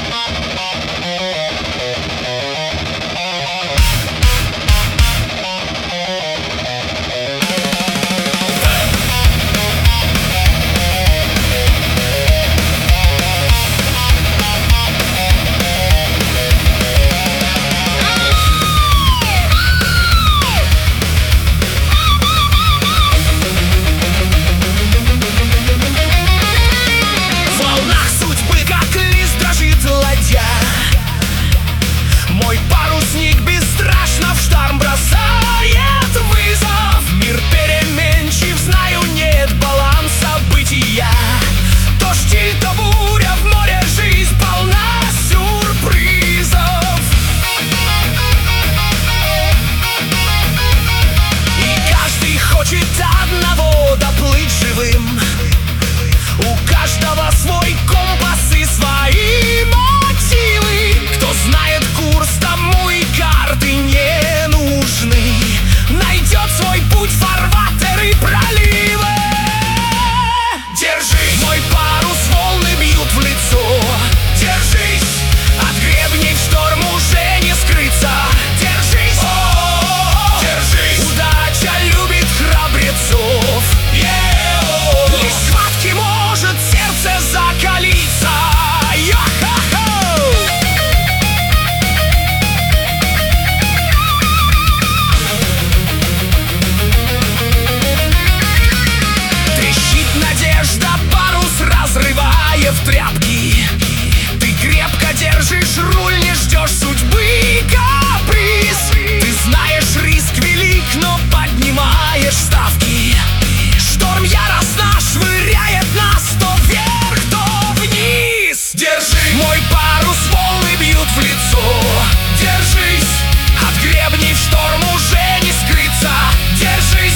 В тряпки ты крепко держишь руль, не ждешь судьбы каприз. Ты знаешь, риск велик, но поднимаешь ставки. Шторм яростно швыряет нас то вверх, то вниз. Держи мой парус, волны бьют в лицо. Держись, от гребней в шторм уже не скрыться. Держись,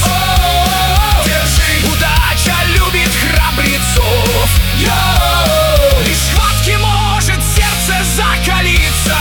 держи, удача любит храбрецов. Лишь схватки может сердце закалиться.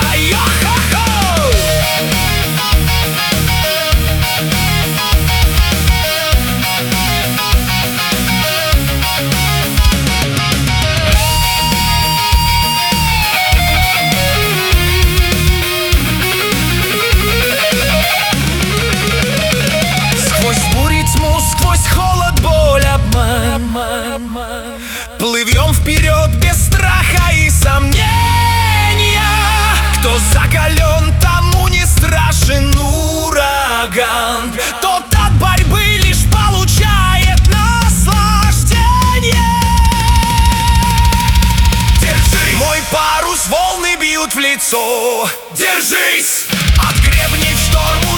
Сквозь бури, тьму, сквозь холод, боль, обман, плывем вперед без страха и сомнения. Кто закален, тому не страшен ураган. Тот от борьбы лишь получает наслаждение. Держи мой парус, волны бьют в лицо. Держись, от гребней в шторм